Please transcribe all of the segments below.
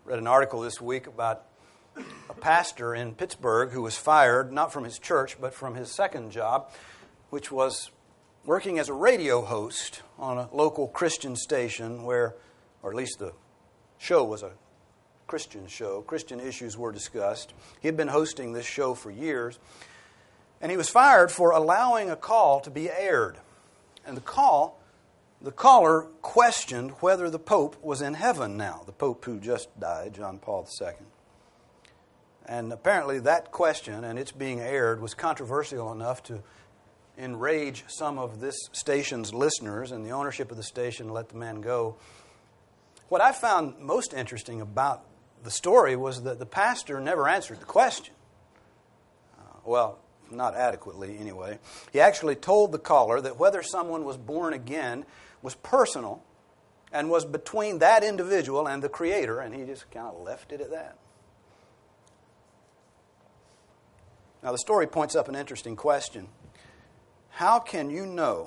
Read an article this week about a pastor in Pittsburgh who was fired, not from his church, but from his second job, which was working as a radio host on a local Christian station where, or at least the show was a Christian show. Christian issues were discussed. He had been hosting this show for years, and he was fired for allowing a call to be aired. And the caller questioned whether the Pope was in heaven now, the Pope who just died, John Paul II. And apparently that question and its being aired was controversial enough to enrage some of this station's listeners, and the ownership of the station let the man go. What I found most interesting about the story was that the pastor never answered the question. Well, not adequately anyway. He actually told the caller that whether someone was born again was personal and was between that individual and the Creator, and he just kind of left it at that. Now, the story points up an interesting question. How can you know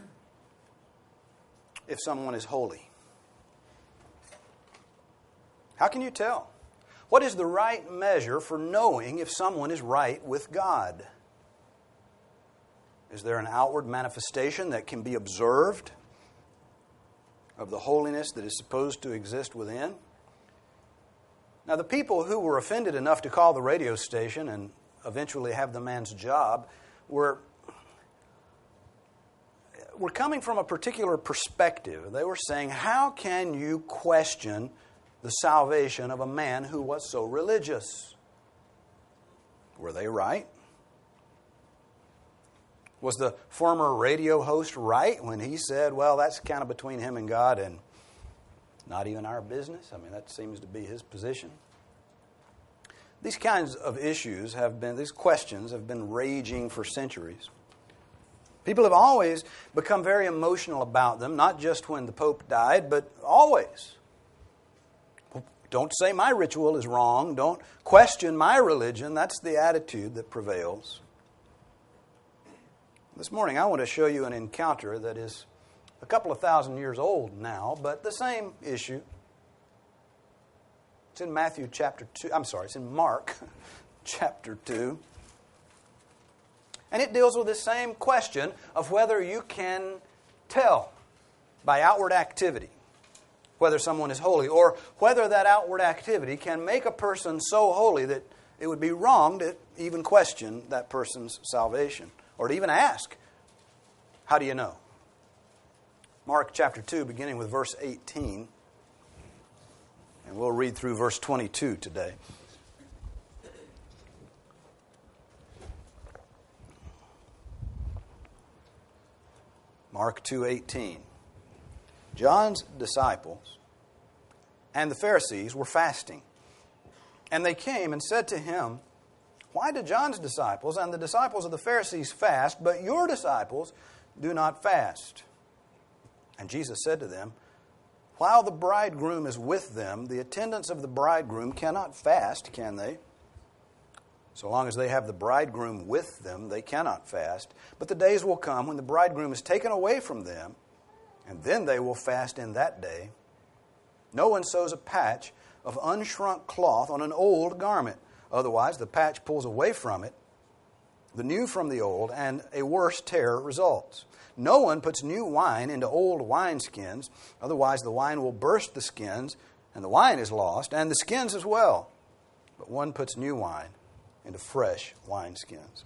if someone is holy? How can you tell? What is the right measure for knowing if someone is right with God? Is there an outward manifestation that can be observed of the holiness that is supposed to exist within? Now, the people who were offended enough to call the radio station and eventually have the man's job were coming from a particular perspective. They were saying, how can you question the salvation of a man who was so religious? Were they right? Was the former radio host right when he said, well, that's kind of between him and God and not even our business? I mean, that seems to be his position. These kinds of issues these questions have been raging for centuries. People have always become very emotional about them, not just when the Pope died, but always. Don't say my ritual is wrong. Don't question my religion. That's the attitude that prevails. This morning I want to show you an encounter that is a couple of thousand years old now, but the same issue. It's in Matthew chapter 2. It's in Mark chapter 2. And it deals with the same question of whether you can tell by outward activity whether someone is holy, or whether that outward activity can make a person so holy that it would be wrong to even question that person's salvation, or to even ask, how do you know? Mark chapter 2, beginning with verse 18. And we'll read through verse 22 today. Mark 2:18. John's disciples and the Pharisees were fasting. And they came and said to him, why do John's disciples and the disciples of the Pharisees fast, but your disciples do not fast? And Jesus said to them, while the bridegroom is with them, the attendants of the bridegroom cannot fast, can they? So long as they have the bridegroom with them, they cannot fast. But the days will come when the bridegroom is taken away from them, and then they will fast in that day. No one sews a patch of unshrunk cloth on an old garment. Otherwise, the patch pulls away from it, the new from the old, and a worse tear results. No one puts new wine into old wineskins. Otherwise, the wine will burst the skins, and the wine is lost, and the skins as well. But one puts new wine into fresh wineskins.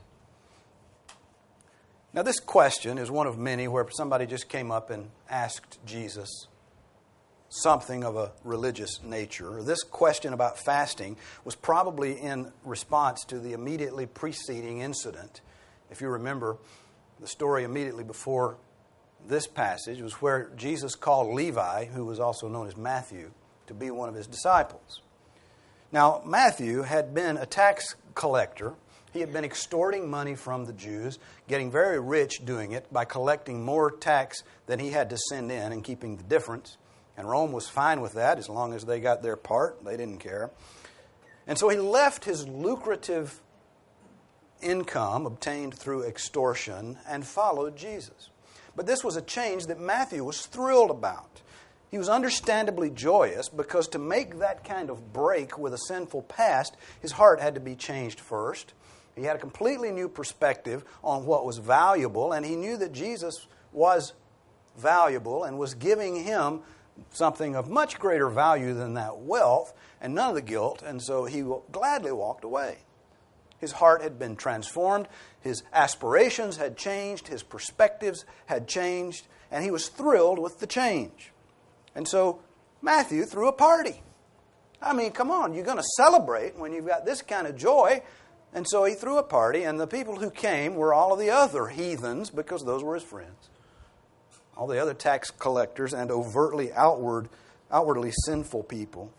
Now, this question is one of many where somebody just came up and asked Jesus something of a religious nature. This question about fasting was probably in response to the immediately preceding incident. If you remember, the story immediately before this passage was where Jesus called Levi, who was also known as Matthew, to be one of his disciples. Now, Matthew had been a tax collector. He had been extorting money from the Jews, getting very rich doing it by collecting more tax than he had to send in and keeping the difference. And Rome was fine with that as long as they got their part. They didn't care. And so he left his lucrative income obtained through extortion and followed Jesus. But this was a change that Matthew was thrilled about. He was understandably joyous because to make that kind of break with a sinful past, his heart had to be changed first. He had a completely new perspective on what was valuable, and he knew that Jesus was valuable and was giving him something of much greater value than that wealth and none of the guilt, and so he gladly walked away. His heart had been transformed, his aspirations had changed, his perspectives had changed, and he was thrilled with the change. And so Matthew threw a party. I mean, come on, you're going to celebrate when you've got this kind of joy. And so he threw a party, and the people who came were all of the other heathens, because those were his friends. All the other tax collectors and outwardly sinful people.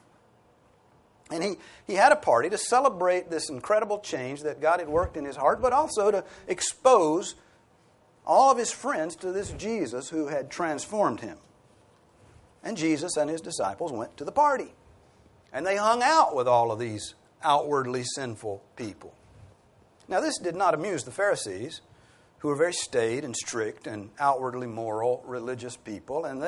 And he had a party to celebrate this incredible change that God had worked in his heart, but also to expose all of his friends to this Jesus who had transformed him. And Jesus and his disciples went to the party. And they hung out with all of these outwardly sinful people. Now, this did not amuse the Pharisees, who were very staid and strict and outwardly moral, religious people. And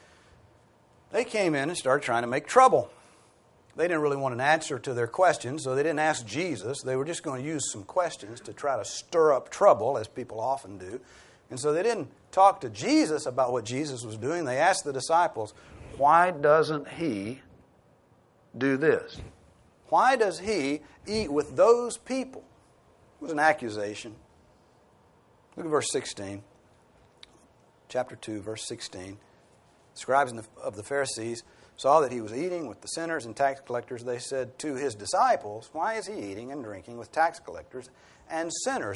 they came in and started trying to make trouble. They didn't really want an answer to their questions, so they didn't ask Jesus. They were just going to use some questions to try to stir up trouble, as people often do. And so they didn't talk to Jesus about what Jesus was doing. They asked the disciples, why doesn't he do this? Why does he eat with those people? It was an accusation. Look at verse 16. Chapter 2, verse 16. The scribes of the Pharisees saw that he was eating with the sinners and tax collectors. They said to his disciples, why is he eating and drinking with tax collectors and sinners?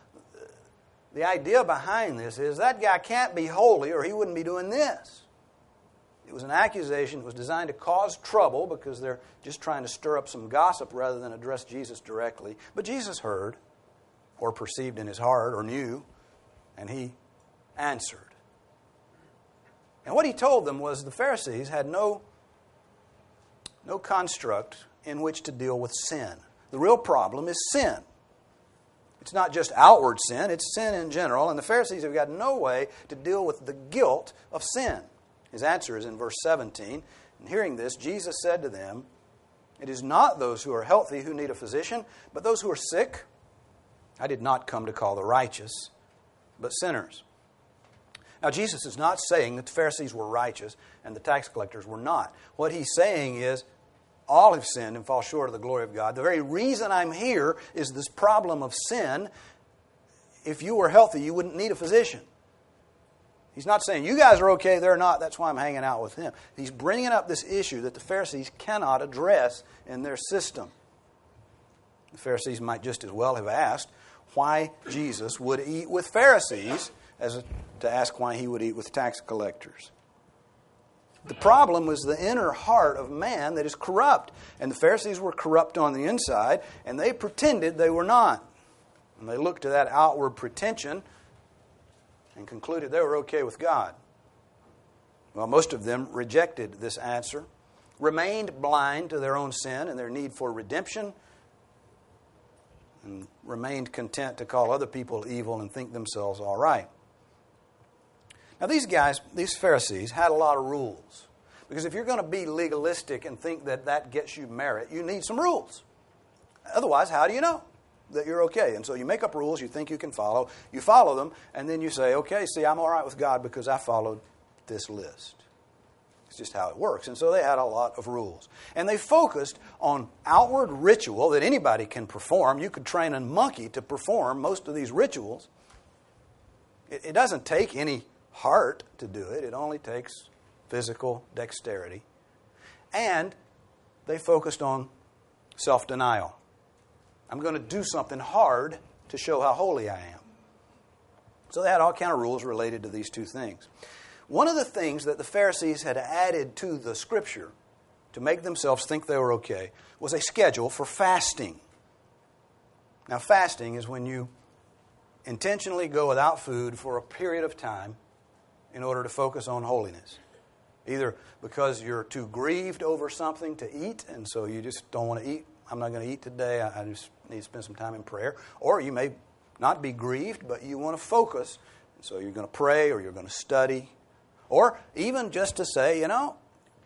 The idea behind this is that guy can't be holy or he wouldn't be doing this. It was an accusation that was designed to cause trouble because they're just trying to stir up some gossip rather than address Jesus directly. But Jesus heard, or perceived in his heart, or knew, and he answered. And what he told them was the Pharisees had no construct in which to deal with sin. The real problem is sin. It's not just outward sin, it's sin in general, and the Pharisees have got no way to deal with the guilt of sin. His answer is in verse 17. And hearing this, Jesus said to them, it is not those who are healthy who need a physician, but those who are sick. I did not come to call the righteous, but sinners. Now, Jesus is not saying that the Pharisees were righteous and the tax collectors were not. What he's saying is, all have sinned and fall short of the glory of God. The very reason I'm here is this problem of sin. If you were healthy, you wouldn't need a physician. He's not saying, you guys are okay, they're not, that's why I'm hanging out with him. He's bringing up this issue that the Pharisees cannot address in their system. The Pharisees might just as well have asked why Jesus would eat with Pharisees as to ask why he would eat with tax collectors. The problem was the inner heart of man that is corrupt. And the Pharisees were corrupt on the inside, and they pretended they were not. And they looked to that outward pretension and concluded they were okay with God. Well, most of them rejected this answer, remained blind to their own sin and their need for redemption, and remained content to call other people evil and think themselves all right. Now, these Pharisees had a lot of rules. Because if you're going to be legalistic and think that that gets you merit, you need some rules. Otherwise, how do you know that you're okay? And so you make up rules you think you can follow. You follow them, and then you say, okay, see, I'm all right with God because I followed this list. It's just how it works. And so they had a lot of rules. And they focused on outward ritual that anybody can perform. You could train a monkey to perform most of these rituals. It doesn't take any heart to do it. It only takes physical dexterity. And they focused on self-denial. I'm going to do something hard to show how holy I am. So they had all kind of rules related to these two things. One of the things that the Pharisees had added to the Scripture to make themselves think they were okay was a schedule for fasting. Now, fasting is when you intentionally go without food for a period of time in order to focus on holiness. Either because you're too grieved over something to eat, and so you just don't want to eat. I'm not going to eat today. I just need to spend some time in prayer. Or you may not be grieved, but you want to focus, and so you're going to pray or you're going to study. Or even just to say,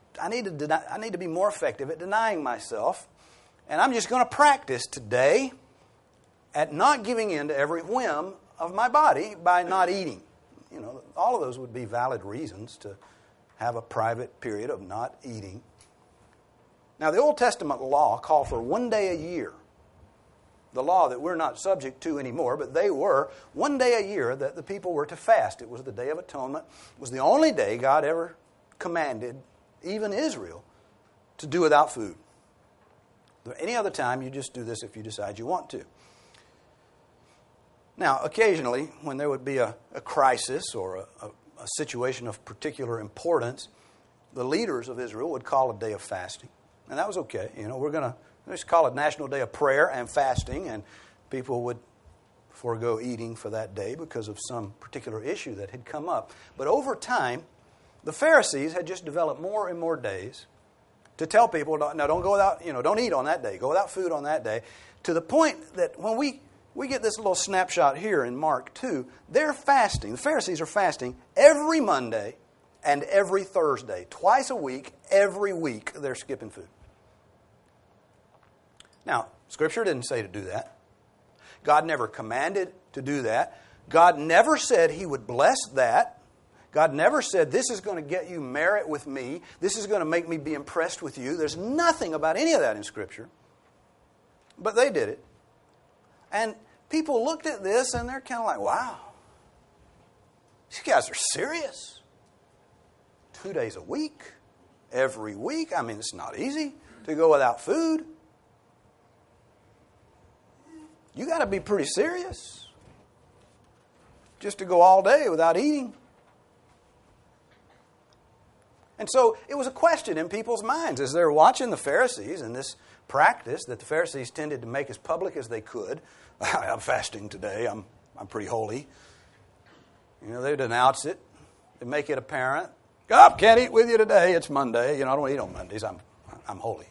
to be more effective at denying myself. And I'm just going to practice today at not giving in to every whim of my body by not eating. All of those would be valid reasons to have a private period of not eating. Now, the Old Testament law called for one day a year. The law that we're not subject to anymore, but they were one day a year that the people were to fast. It was the Day of Atonement. It was the only day God ever commanded, even Israel, to do without food. Any other time, you just do this if you decide you want to. Now, occasionally, when there would be a crisis or a situation of particular importance, the leaders of Israel would call a day of fasting. And that was okay. We're going to just call it National Day of Prayer and Fasting, and people would forego eating for that day because of some particular issue that had come up. But over time, the Pharisees had just developed more and more days to tell people, no, don't go without, don't eat on that day. Go without food on that day. To the point that when we get this little snapshot here in Mark 2, they're fasting. The Pharisees are fasting every Monday and every Thursday. Twice a week, every week, they're skipping food. Now, Scripture didn't say to do that. God never commanded to do that. God never said He would bless that. God never said, this is going to get you merit with me. This is going to make me be impressed with you. There's nothing about any of that in Scripture. But they did it. And people looked at this and they're kind of like, wow, these guys are serious. 2 days a week, every week. I mean, it's not easy to go without food. You got to be pretty serious just to go all day without eating. And so it was a question in people's minds as they're watching the Pharisees and this practice that the Pharisees tended to make as public as they could. I'm fasting today. I'm pretty holy. They'd announce it. They'd make it apparent. Oh, can't eat with you today. It's Monday. I don't eat on Mondays. I'm holy.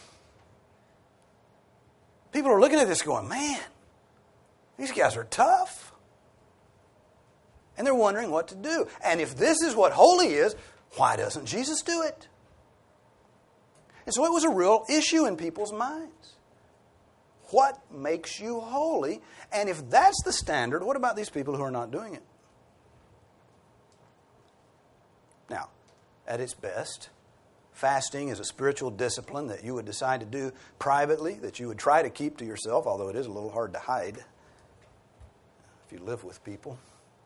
People are looking at this going, man, these guys are tough. And they're wondering what to do. And if this is what holy is, why doesn't Jesus do it? And so it was a real issue in people's minds. What makes you holy? And if that's the standard, what about these people who are not doing it? Now, at its best, fasting is a spiritual discipline that you would decide to do privately, that you would try to keep to yourself, although it is a little hard to hide if you live with people.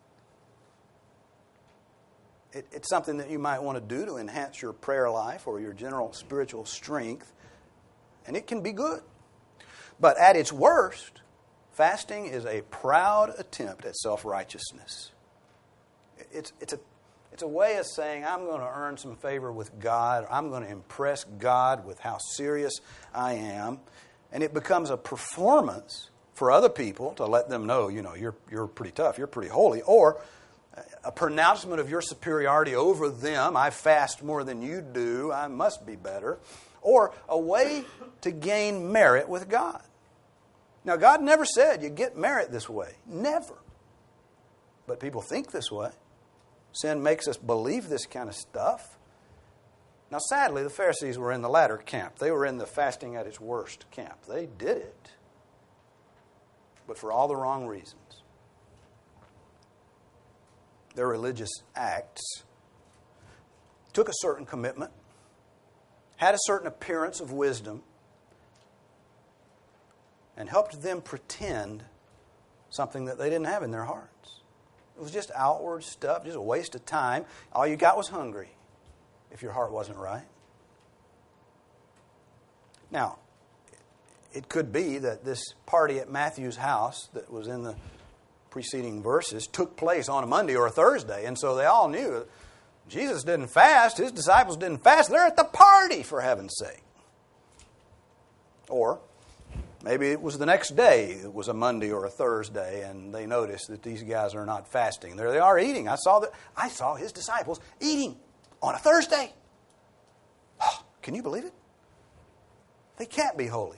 It's something that you might want to do to enhance your prayer life or your general spiritual strength, and it can be good. But at its worst, fasting is a proud attempt at self-righteousness. It's a way of saying, I'm going to earn some favor with God. I'm going to impress God with how serious I am. And it becomes a performance for other people to let them know, you're pretty tough, you're pretty holy. Or a pronouncement of your superiority over them. I fast more than you do. I must be better. Or a way to gain merit with God. Now, God never said you get merit this way. Never. But people think this way. Sin makes us believe this kind of stuff. Now, sadly, the Pharisees were in the latter camp. They were in the fasting at its worst camp. They did it, but for all the wrong reasons. Their religious acts took a certain commitment, had a certain appearance of wisdom, and helped them pretend something that they didn't have in their hearts. It was just outward stuff, just a waste of time. All you got was hungry if your heart wasn't right. Now, it could be that this party at Matthew's house that was in the preceding verses took place on a Monday or a Thursday, and so they all knew Jesus didn't fast, his disciples didn't fast, they're at the party, for heaven's sake. Or maybe it was the next day, it was a Monday or a Thursday, and they noticed that these guys are not fasting. There they are eating. I saw his disciples eating on a Thursday. Oh, can you believe it? They can't be holy.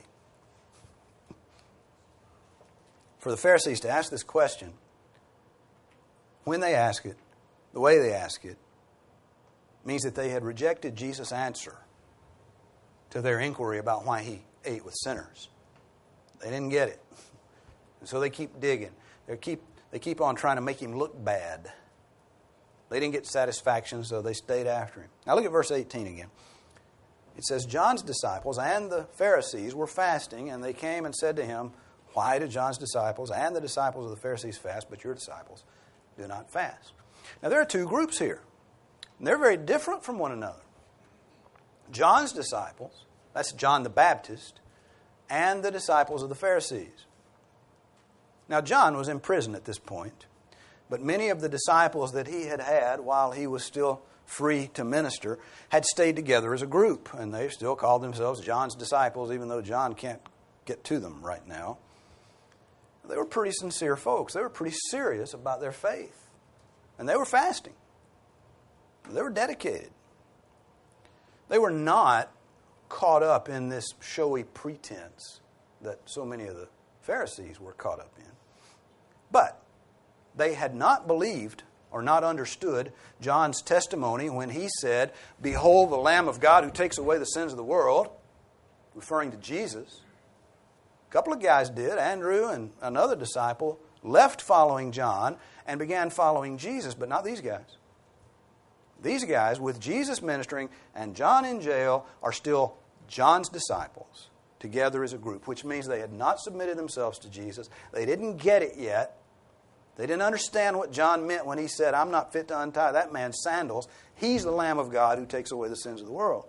For the Pharisees to ask this question, when they ask it, the way they ask it, means that they had rejected Jesus' answer to their inquiry about why he ate with sinners. They didn't get it. And so they keep digging. They keep on trying to make him look bad. They didn't get satisfaction, so they stayed after him. Now look at verse 18 again. It says, John's disciples and the Pharisees were fasting, and they came and said to him, why do John's disciples and the disciples of the Pharisees fast, but your disciples do not fast? Now there are two groups here. And they're very different from one another. John's disciples, that's John the Baptist, and the disciples of the Pharisees. Now John was in prison at this point, but many of the disciples that he had while he was still free to minister had stayed together as a group, and they still called themselves John's disciples, even though John can't get to them right now. They were pretty sincere folks. They were pretty serious about their faith, and they were fasting. They were dedicated. They were not caught up in this showy pretense that so many of the Pharisees were caught up in. But they had not believed or not understood John's testimony when he said, behold the Lamb of God who takes away the sins of the world, referring to Jesus. A couple of guys did. Andrew and another disciple left following John and began following Jesus, but not these guys. These guys, with Jesus ministering and John in jail, are still John's disciples together as a group, which means they had not submitted themselves to Jesus. They didn't get it yet. They didn't understand what John meant when he said, I'm not fit to untie that man's sandals. He's the Lamb of God who takes away the sins of the world.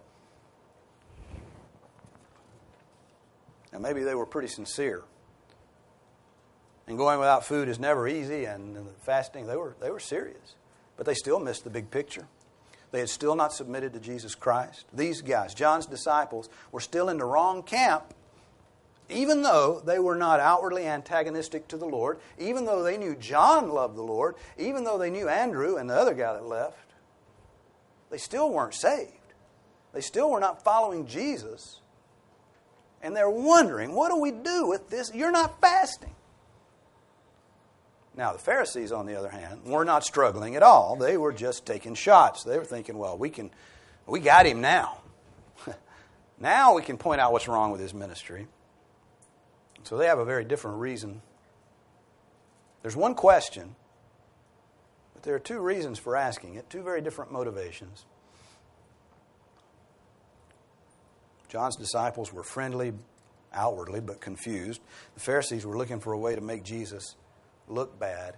Now maybe they were pretty sincere. And going without food is never easy, and fasting, they were serious. But they still missed the big picture. They had still not submitted to Jesus Christ. These guys, John's disciples, were still in the wrong camp, even though they were not outwardly antagonistic to the Lord, even though they knew John loved the Lord, even though they knew Andrew and the other guy that left. They still weren't saved. They still were not following Jesus. And they're wondering, what do we do with this? You're not fasting. Now, the Pharisees, on the other hand, were not struggling at all. They were just taking shots. They were thinking, well, we got him now. Now we can point out what's wrong with his ministry. So they have a very different reason. There's one question, but there are two reasons for asking it, two very different motivations. John's disciples were friendly outwardly, but confused. The Pharisees were looking for a way to make Jesus look bad.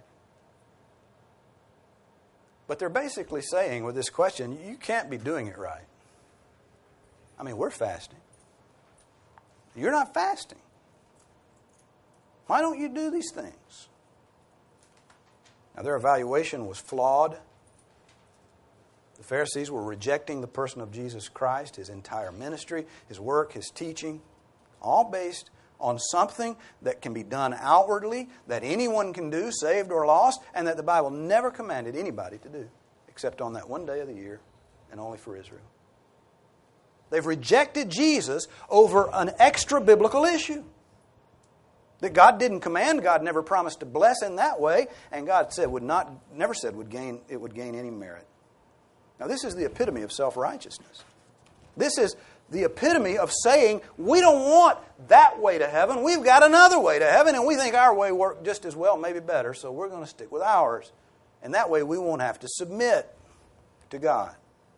But they're basically saying with this question, you can't be doing it right. I mean, we're fasting. You're not fasting. Why don't you do these things? Now, their evaluation was flawed. The Pharisees were rejecting the person of Jesus Christ, His entire ministry, His work, His teaching, all based on something that can be done outwardly, that anyone can do, saved or lost, and that the Bible never commanded anybody to do, except on that one day of the year, and only for Israel. They've rejected Jesus over an extra-biblical issue that God didn't command, God never promised to bless in that way, and God said never said it would gain any merit. Now, this is the epitome of self-righteousness. This is the epitome of saying, we don't want that way to heaven. We've got another way to heaven, and we think our way worked just as well, maybe better, so we're going to stick with ours. And that way we won't have to submit to God.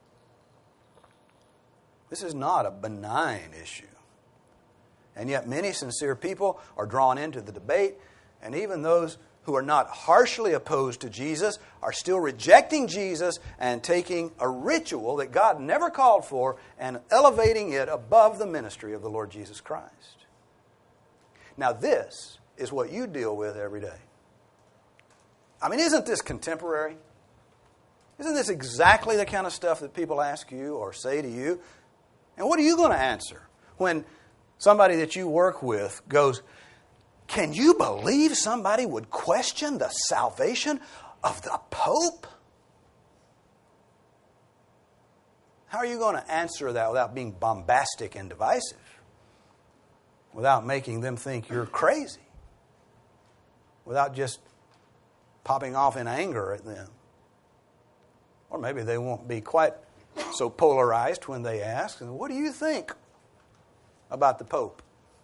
This is not a benign issue. And yet many sincere people are drawn into the debate, and even those who are not harshly opposed to Jesus are still rejecting Jesus and taking a ritual that God never called for and elevating it above the ministry of the Lord Jesus Christ. Now, this is what you deal with every day. I mean, isn't this contemporary? Isn't this exactly the kind of stuff that people ask you or say to you? And what are you going to answer when somebody that you work with goes, can you believe somebody would question the salvation of the Pope? How are you going to answer that without being bombastic and divisive? Without making them think you're crazy? Without just popping off in anger at them? Or maybe they won't be quite so polarized when they ask, what do you think about the Pope?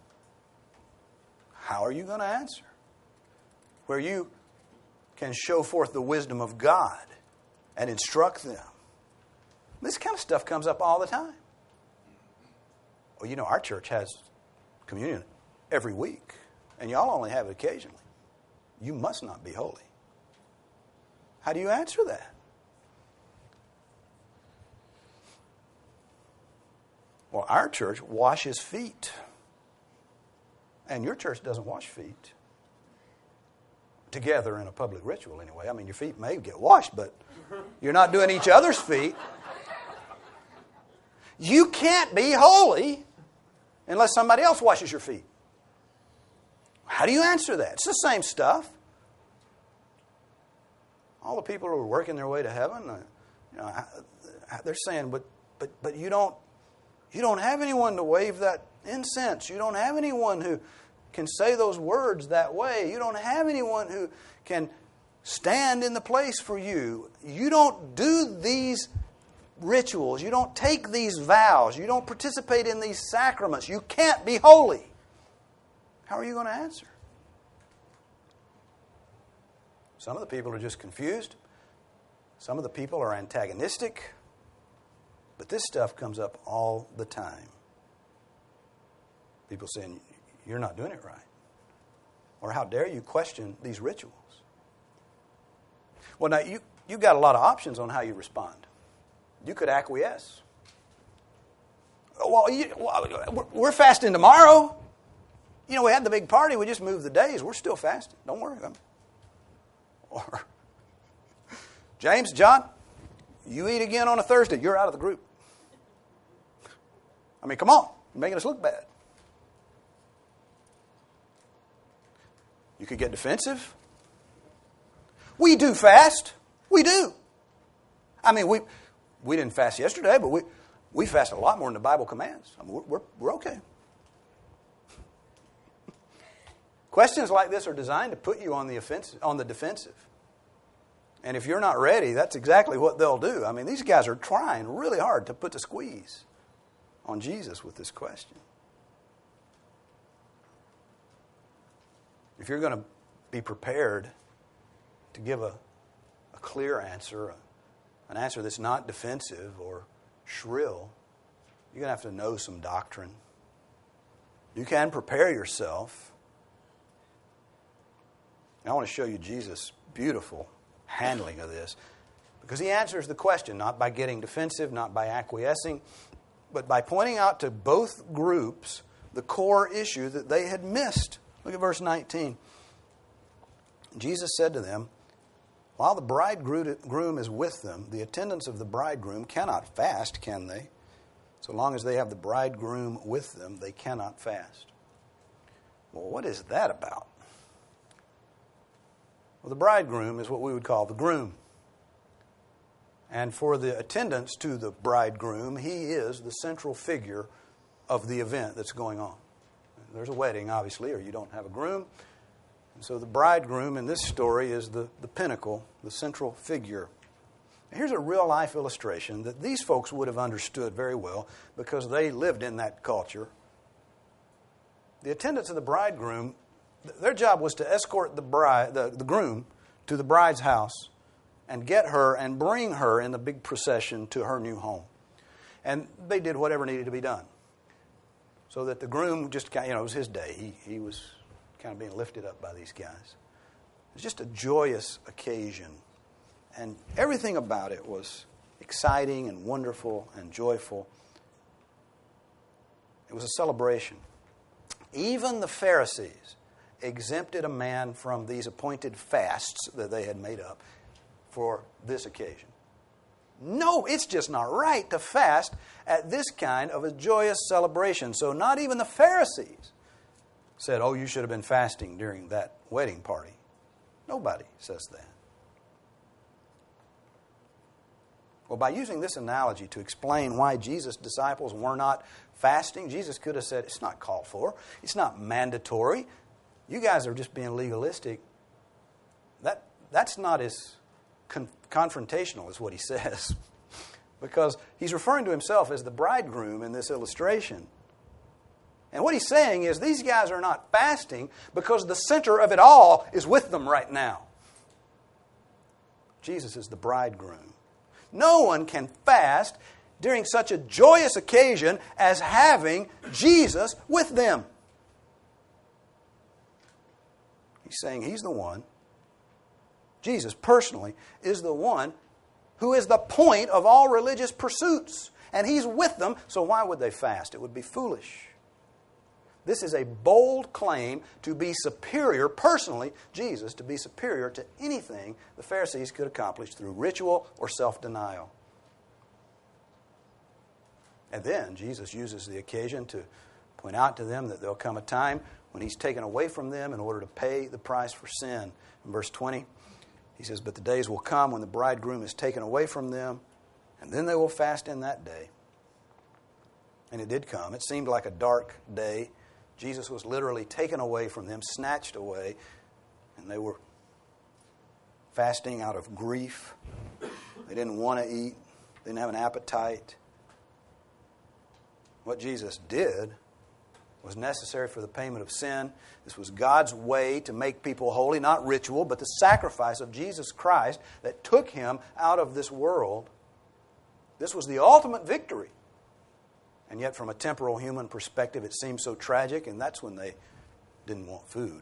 How are you going to answer? Where you can show forth the wisdom of God and instruct them. This kind of stuff comes up all the time. Well, you know, our church has communion every week, and y'all only have it occasionally. You must not be holy. How do you answer that? Well, our church washes feet. And your church doesn't wash feet. Together in a public ritual, anyway. I mean, your feet may get washed, but you're not doing each other's feet. You can't be holy unless somebody else washes your feet. How do you answer that? It's the same stuff. All the people who are working their way to heaven, they're saying, but you don't have anyone to wave that incense. You don't have anyone who can say those words that way. You don't have anyone who can stand in the place for you. You don't do these rituals. You don't take these vows. You don't participate in these sacraments. You can't be holy. How are you going to answer? Some of the people are just confused. Some of the people are antagonistic. But this stuff comes up all the time. People saying, you're not doing it right. Or how dare you question these rituals? Well, now, you've got a lot of options on how you respond. You could acquiesce. Well, we're fasting tomorrow. You know, we had the big party. We just moved the days. We're still fasting. Don't worry about it. Or, James, John, you eat again on a Thursday. You're out of the group. I mean, come on. You're making us look bad. You could get defensive. We do fast. We do. I mean, we didn't fast yesterday, but we fast a lot more than the Bible commands. I mean, we're okay. Questions like this are designed to put you on the defensive. And if you're not ready, that's exactly what they'll do. I mean, these guys are trying really hard to put the squeeze on Jesus with this question. If you're going to be prepared to give a clear answer, an answer that's not defensive or shrill, you're going to have to know some doctrine. You can prepare yourself. And I want to show you Jesus' beautiful handling of this, because he answers the question not by getting defensive, not by acquiescing, but by pointing out to both groups the core issue that they had missed. Look at verse 19. Jesus said to them, while the bridegroom is with them, the attendants of the bridegroom cannot fast, can they? So long as they have the bridegroom with them, they cannot fast. Well, what is that about? Well, the bridegroom is what we would call the groom. And for the attendants to the bridegroom, he is the central figure of the event that's going on. There's a wedding, obviously, or you don't have a groom. And so the bridegroom in this story is the pinnacle, the central figure. And here's a real-life illustration that these folks would have understood very well because they lived in that culture. The attendants of the bridegroom, their job was to escort the groom to the bride's house and get her and bring her in the big procession to her new home. And they did whatever needed to be done. So that the groom just, it was his day. He was kind of being lifted up by these guys. It was just a joyous occasion. And everything about it was exciting and wonderful and joyful. It was a celebration. Even the Pharisees exempted a man from these appointed fasts that they had made up for this occasion. No, it's just not right to fast at this kind of a joyous celebration. So not even the Pharisees said, oh, you should have been fasting during that wedding party. Nobody says that. Well, by using this analogy to explain why Jesus' disciples were not fasting, Jesus could have said, it's not called for. It's not mandatory. You guys are just being legalistic. That's not as confrontational as what he says. because he's referring to himself as the bridegroom in this illustration. And what he's saying is these guys are not fasting because the center of it all is with them right now. Jesus is the bridegroom. No one can fast during such a joyous occasion as having Jesus with them. He's saying he's the one, Jesus personally, is the one who is the point of all religious pursuits. And he's with them, so why would they fast? It would be foolish. This is a bold claim to be superior, personally, Jesus, to be superior to anything the Pharisees could accomplish through ritual or self-denial. And then Jesus uses the occasion to point out to them that there'll come a time when he's taken away from them in order to pay the price for sin. In verse 20, he says, "But the days will come when the bridegroom is taken away from them, and then they will fast in that day." And it did come. It seemed like a dark day. Jesus was literally taken away from them, snatched away, and they were fasting out of grief. They didn't want to eat. They didn't have an appetite. What Jesus did was necessary for the payment of sin. This was God's way to make people holy, not ritual, but the sacrifice of Jesus Christ that took him out of this world. This was the ultimate victory. And yet, from a temporal human perspective, it seems so tragic, and that's when they didn't want food.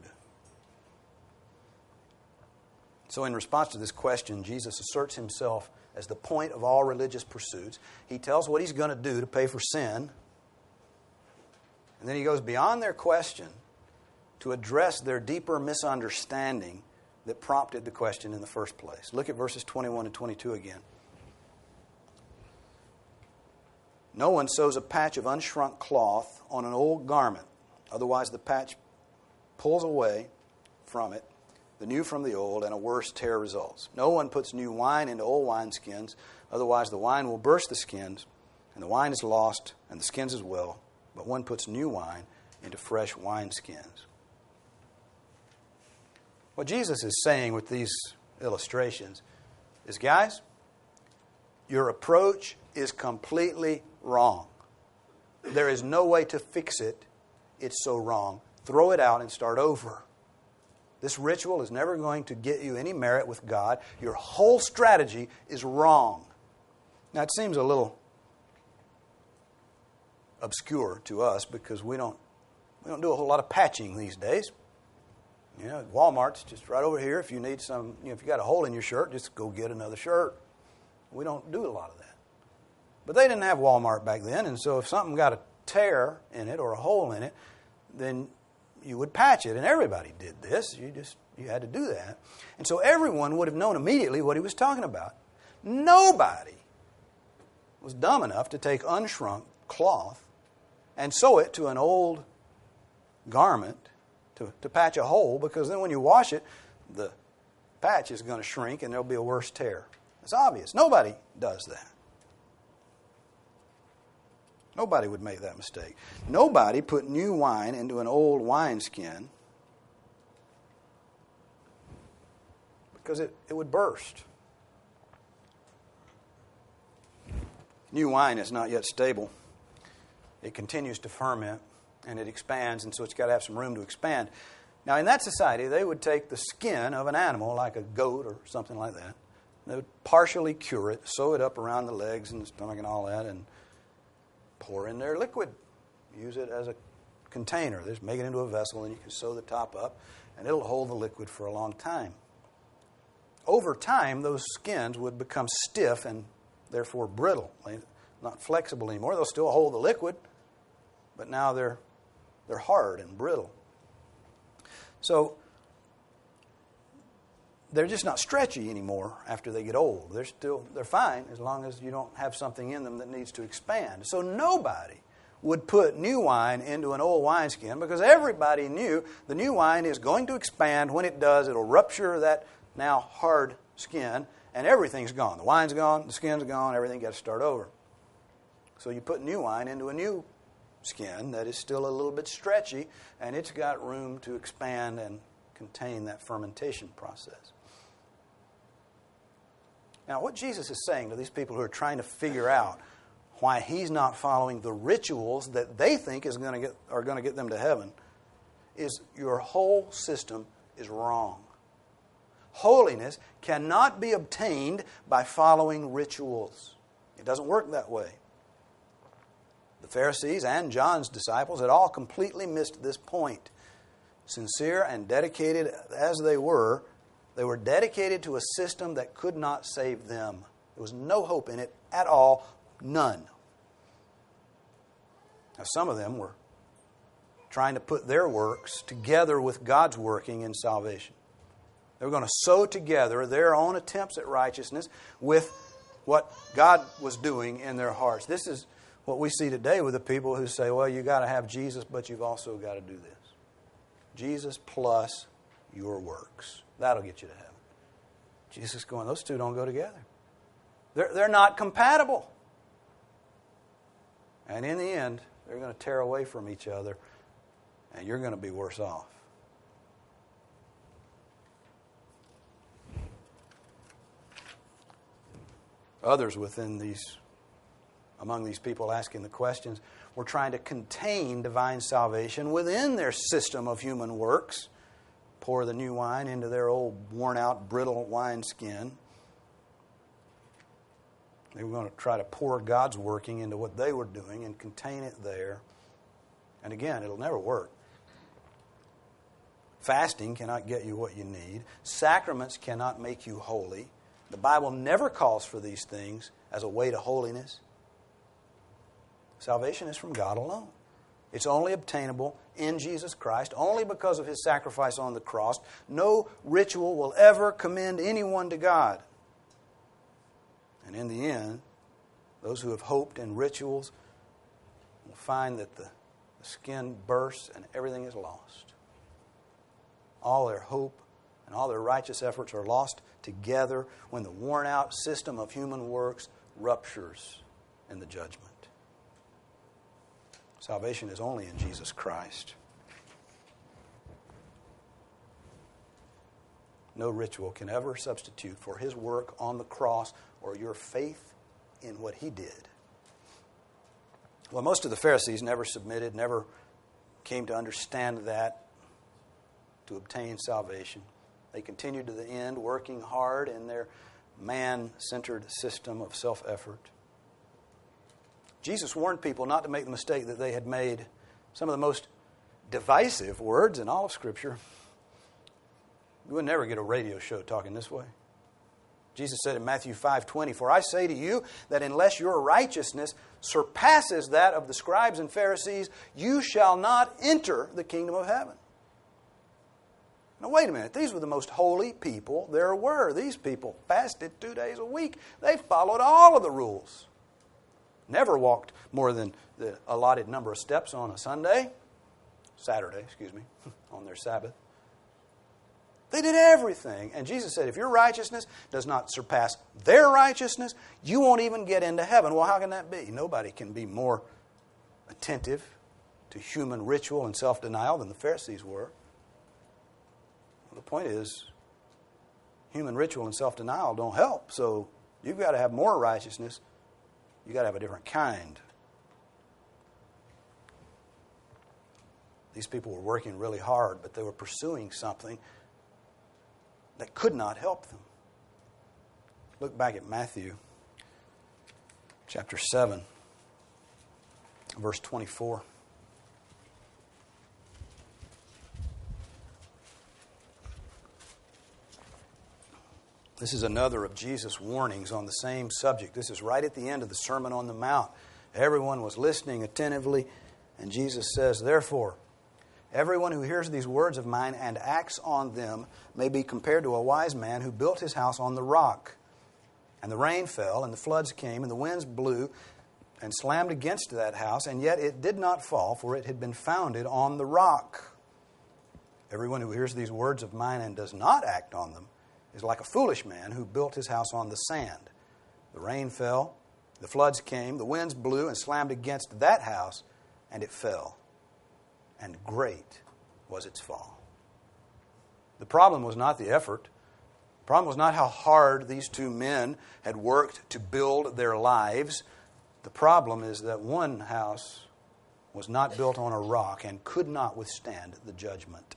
So in response to this question, Jesus asserts himself as the point of all religious pursuits. He tells what he's going to do to pay for sin. And then he goes beyond their question to address their deeper misunderstanding that prompted the question in the first place. Look at verses 21 and 22 again. "No one sews a patch of unshrunk cloth on an old garment. Otherwise the patch pulls away from it, the new from the old, and a worse tear results. No one puts new wine into old wineskins. Otherwise the wine will burst the skins, and the wine is lost, and the skins as well. But one puts new wine into fresh wineskins." What Jesus is saying with these illustrations is, guys, your approach is completely wrong. There is no way to fix it. It's so wrong. Throw it out and start over. This ritual is never going to get you any merit with God. Your whole strategy is wrong. Now, it seems a little obscure to us because we don't do a whole lot of patching these days. You know, Walmart's just right over here. If you need some, if you got a hole in your shirt, just go get another shirt. We don't do a lot of that. But they didn't have Walmart back then, and so if something got a tear in it or a hole in it, then you would patch it. And everybody did this. You had to do that. And so everyone would have known immediately what he was talking about. Nobody was dumb enough to take unshrunk cloth and sew it to an old garment to patch a hole, because then when you wash it, the patch is going to shrink and there'll be a worse tear. It's obvious. Nobody does that. Nobody would make that mistake. Nobody put new wine into an old wineskin because it would burst. New wine is not yet stable. It continues to ferment and it expands, and so it's got to have some room to expand. Now, in that society, they would take the skin of an animal, like a goat or something like that. They would partially cure it, sew it up around the legs and the stomach and all that, and pour in their liquid. Use it as a container. Just make it into a vessel, and you can sew the top up, and it'll hold the liquid for a long time. Over time, those skins would become stiff and therefore brittle, not flexible anymore. They'll still hold the liquid, but now they're hard and brittle. So they're just not stretchy anymore after they get old. They're fine as long as you don't have something in them that needs to expand. So nobody would put new wine into an old wineskin because everybody knew the new wine is going to expand. When it does, it'll rupture that now hard skin, and everything's gone. The wine's gone, the skin's gone, everything got to start over. So you put new wine into a new skin that is still a little bit stretchy, and it's got room to expand and contain that fermentation process. Now, what Jesus is saying to these people who are trying to figure out why He's not following the rituals that they think are going to get them to heaven is your whole system is wrong. Holiness cannot be obtained by following rituals. It doesn't work that way. The Pharisees and John's disciples had all completely missed this point. Sincere and dedicated as they were dedicated to a system that could not save them. There was no hope in it at all, none. Now, some of them were trying to put their works together with God's working in salvation. They were going to sew together their own attempts at righteousness with what God was doing in their hearts. This is what we see today with the people who say, well, you've got to have Jesus, but you've also got to do this. Jesus plus your works. That'll get you to heaven. Jesus is going, those two don't go together. They're not compatible. And in the end, they're going to tear away from each other, and you're going to be worse off. Others among these people asking the questions were trying to contain divine salvation within their system of human works. Pour the new wine into their old worn-out, brittle wineskin. They were going to try to pour God's working into what they were doing and contain it there. And again, it'll never work. Fasting cannot get you what you need. Sacraments cannot make you holy. The Bible never calls for these things as a way to holiness. Salvation is from God alone. It's only obtainable in Jesus Christ, only because of His sacrifice on the cross. No ritual will ever commend anyone to God. And in the end, those who have hoped in rituals will find that the skin bursts and everything is lost. All their hope and all their righteous efforts are lost together when the worn-out system of human works ruptures in the judgment. Salvation is only in Jesus Christ. No ritual can ever substitute for His work on the cross or your faith in what He did. Well, most of the Pharisees never submitted, never came to understand that to obtain salvation. They continued to the end, working hard in their man-centered system of self-effort. Jesus warned people not to make the mistake that they had made. Some of the most divisive words in all of Scripture. You would never get a radio show talking this way. Jesus said in Matthew 5:20, "For I say to you that unless your righteousness surpasses that of the scribes and Pharisees, you shall not enter the kingdom of heaven." Now wait a minute. These were the most holy people there were. These people fasted 2 days a week. They followed all of the rules. Never walked more than the allotted number of steps on a Saturday, on their Sabbath. They did everything. And Jesus said, if your righteousness does not surpass their righteousness, you won't even get into heaven. Well, how can that be? Nobody can be more attentive to human ritual and self-denial than the Pharisees were. Well, the point is, human ritual and self-denial don't help. So you've got to have more righteousness. You've got to have a different kind. These people were working really hard, but they were pursuing something that could not help them. Look back at Matthew chapter 7, verse 24. This is another of Jesus' warnings on the same subject. This is right at the end of the Sermon on the Mount. Everyone was listening attentively, and Jesus says, "Therefore, everyone who hears these words of mine and acts on them may be compared to a wise man who built his house on the rock. And the rain fell, and the floods came, and the winds blew and slammed against that house, and yet it did not fall, for it had been founded on the rock. Everyone who hears these words of mine and does not act on them is like a foolish man who built his house on the sand. The rain fell, the floods came, the winds blew and slammed against that house, and it fell. And great was its fall." The problem was not the effort The problem was not how hard these two men had worked to build their lives. The problem is that one house was not built on a rock and could not withstand the judgment.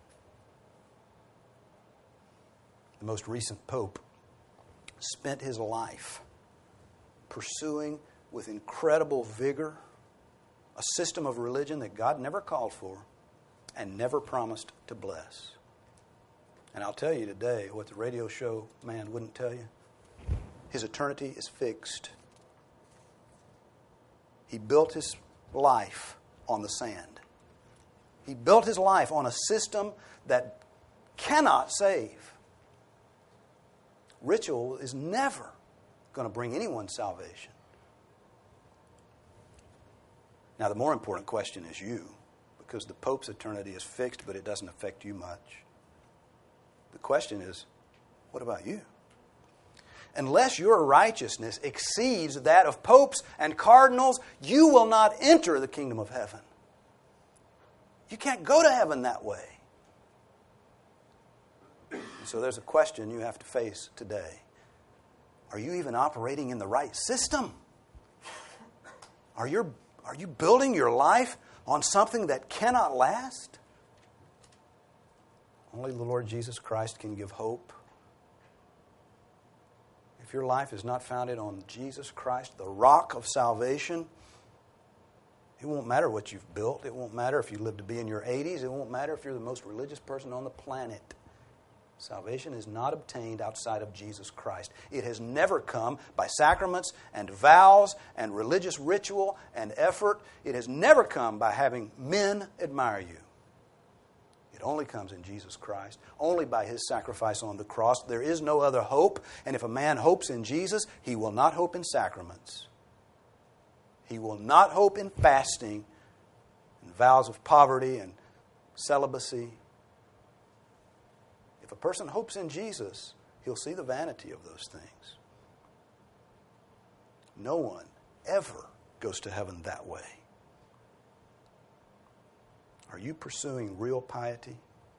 The most recent pope spent his life pursuing with incredible vigor a system of religion that God never called for and never promised to bless. And I'll tell you today what the radio show man wouldn't tell you. His eternity is fixed. He built his life on the sand. He built his life on a system that cannot save. Ritual is never going to bring anyone salvation. Now, the more important question is you, because the Pope's eternity is fixed, but it doesn't affect you much. The question is, what about you? Unless your righteousness exceeds that of popes and cardinals, you will not enter the kingdom of heaven. You can't go to heaven that way. So there's a question you have to face today. Are you even operating in the right system? Are you building your life on something that cannot last? Only the Lord Jesus Christ can give hope. If your life is not founded on Jesus Christ, the rock of salvation, it won't matter what you've built. It won't matter if you live to be in your 80s. It won't matter if you're the most religious person on the planet. Salvation is not obtained outside of Jesus Christ. It has never come by sacraments and vows and religious ritual and effort. It has never come by having men admire you. It only comes in Jesus Christ, only by His sacrifice on the cross. There is no other hope, and if a man hopes in Jesus, he will not hope in sacraments. He will not hope in fasting and vows of poverty and celibacy. If a person hopes in Jesus, he'll see the vanity of those things. No one ever goes to heaven that way. Are you pursuing real piety?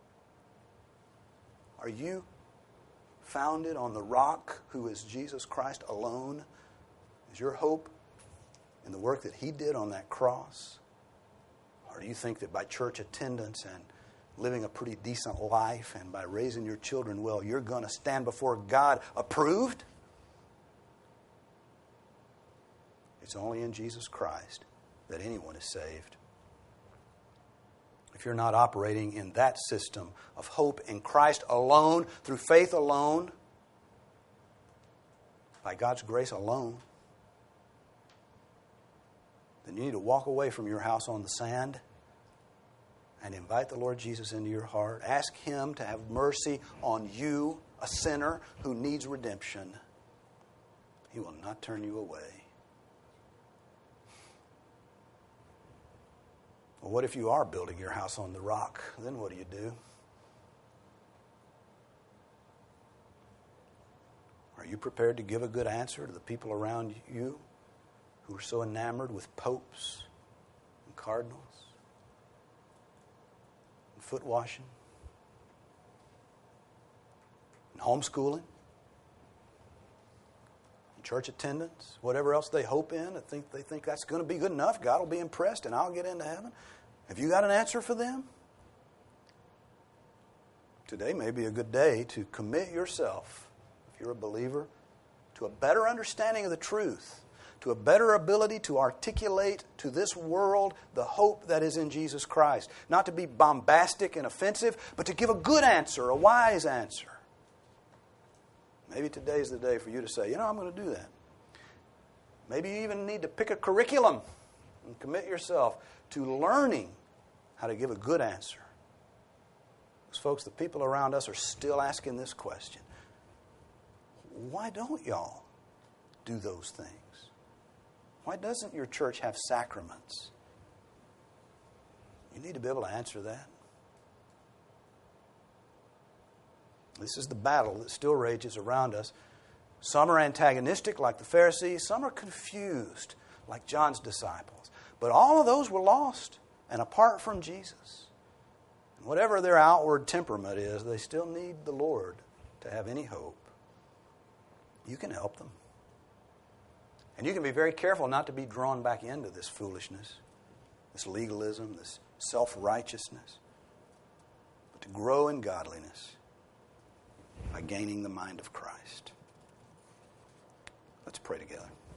Are you founded on the rock who is Jesus Christ alone? Is your hope in the work that He did on that cross? Or do you think that by church attendance and living a pretty decent life and by raising your children well, you're going to stand before God approved? It's only in Jesus Christ that anyone is saved. If you're not operating in that system of hope in Christ alone, through faith alone, by God's grace alone, then you need to walk away from your house on the sand and invite the Lord Jesus into your heart. Ask Him to have mercy on you, a sinner who needs redemption. He will not turn you away. Well, what if you are building your house on the rock? Then what do? Are you prepared to give a good answer to the people around you who are so enamored with popes and cardinals and foot washing and homeschooling and church attendance, whatever else they hope in? They think that's going to be good enough. God will be impressed and I'll get into heaven. Have you got an answer for them? Today may be a good day to commit yourself, if you're a believer, to a better understanding of the truth, to a better ability to articulate to this world the hope that is in Jesus Christ. Not to be bombastic and offensive, but to give a good answer, a wise answer. Maybe today's the day for you to say, I'm going to do that. Maybe you even need to pick a curriculum and commit yourself to learning how to give a good answer. Because, folks, the people around us are still asking this question. Why don't y'all do those things? Why doesn't your church have sacraments? You need to be able to answer that. This is the battle that still rages around us. Some are antagonistic, like the Pharisees. Some are confused, like John's disciples. But all of those were lost and apart from Jesus. And whatever their outward temperament is, they still need the Lord to have any hope, you can help them. And you can be very careful not to be drawn back into this foolishness, this legalism, this self-righteousness, but to grow in godliness by gaining the mind of Christ. Let's pray together.